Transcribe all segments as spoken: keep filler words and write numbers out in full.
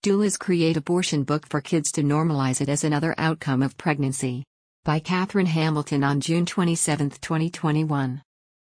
Doulas create abortion book for kids to normalize it as another outcome of pregnancy. By Catherine Hamilton on June twenty-seventh, twenty twenty-one.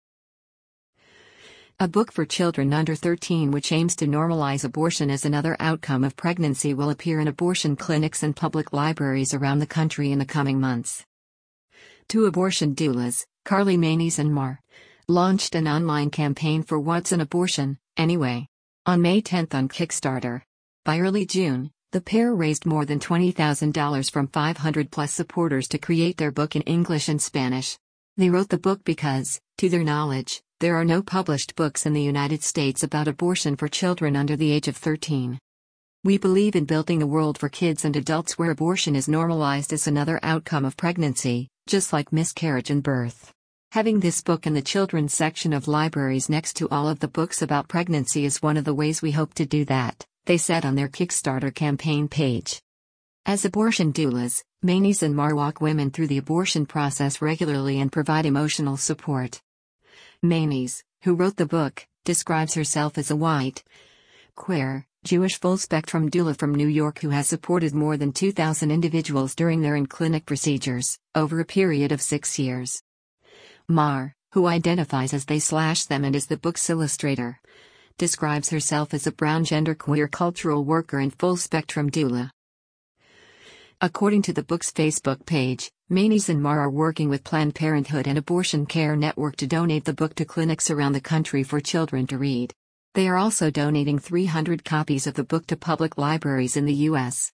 A book for children under thirteen which aims to normalize abortion as another outcome of pregnancy will appear in abortion clinics and public libraries around the country in the coming months. Two abortion doulas, Carly Manis and Mar, launched an online campaign for What's an Abortion, Anyway? On May tenth on Kickstarter. By early June, the pair raised more than twenty thousand dollars from five hundred plus supporters to create their book in English and Spanish. They wrote the book because, to their knowledge, there are no published books in the United States about abortion for children under the age of thirteen. We believe in building a world for kids and adults where abortion is normalized as another outcome of pregnancy, just like miscarriage and birth. Having this book in the children's section of libraries next to all of the books about pregnancy is one of the ways we hope to do that, they said on their Kickstarter campaign page. As abortion doulas, Manis and Mar walk women through the abortion process regularly and provide emotional support. Manis, who wrote the book, describes herself as a white, queer, Jewish full-spectrum doula from New York who has supported more than two thousand individuals during their in-clinic procedures, over a period of six years. Mar, who identifies as they slash them and is the book's illustrator, describes herself as a brown genderqueer cultural worker and full-spectrum doula. According to the book's Facebook page, Manis and Mar are working with Planned Parenthood and Abortion Care Network to donate the book to clinics around the country for children to read. They are also donating three hundred copies of the book to public libraries in the U S.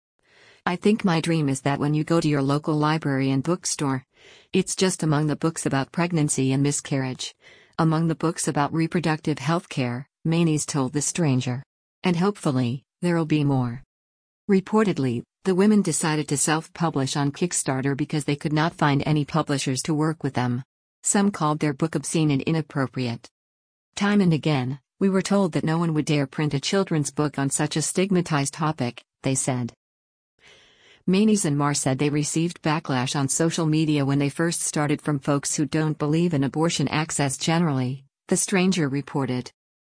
I think my dream is that when you go to your local library and bookstore, it's just among the books about pregnancy and miscarriage, among the books about reproductive health care, Manis told The Stranger. And hopefully, there'll be more. Reportedly, the women decided to self-publish on Kickstarter because they could not find any publishers to work with them. Some called their book obscene and inappropriate. Time and again, we were told that no one would dare print a children's book on such a stigmatized topic, they said. Manis and Mar said they received backlash on social media when they first started from folks who don't believe in abortion access generally, The Stranger reported.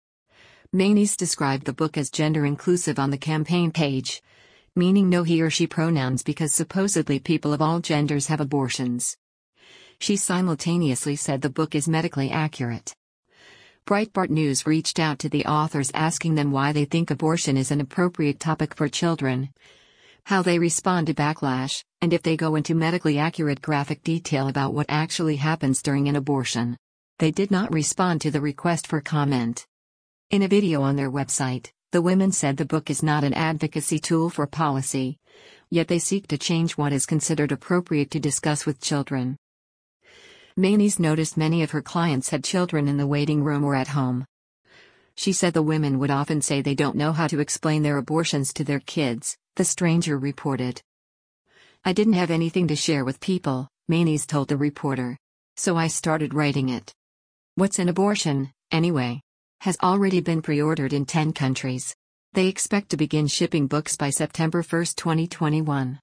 Manis described the book as gender-inclusive on the campaign page, meaning no he or she pronouns because supposedly people of all genders have abortions. She simultaneously said the book is medically accurate. Breitbart News reached out to the authors asking them why they think abortion is an appropriate topic for children, how they respond to backlash, and if they go into medically accurate graphic detail about what actually happens during an abortion. They did not respond to the request for comment. In a video on their website, the women said the book is not an advocacy tool for policy, yet they seek to change what is considered appropriate to discuss with children. Manis noticed many of her clients had children in the waiting room or at home. She said the women would often say they don't know how to explain their abortions to their kids, The Stranger reported. I didn't have anything to share with people, Manis told the reporter. So I started writing it. What's an Abortion, Anyway? Has already been pre-ordered in ten countries. They expect to begin shipping books by September first, twenty twenty-one.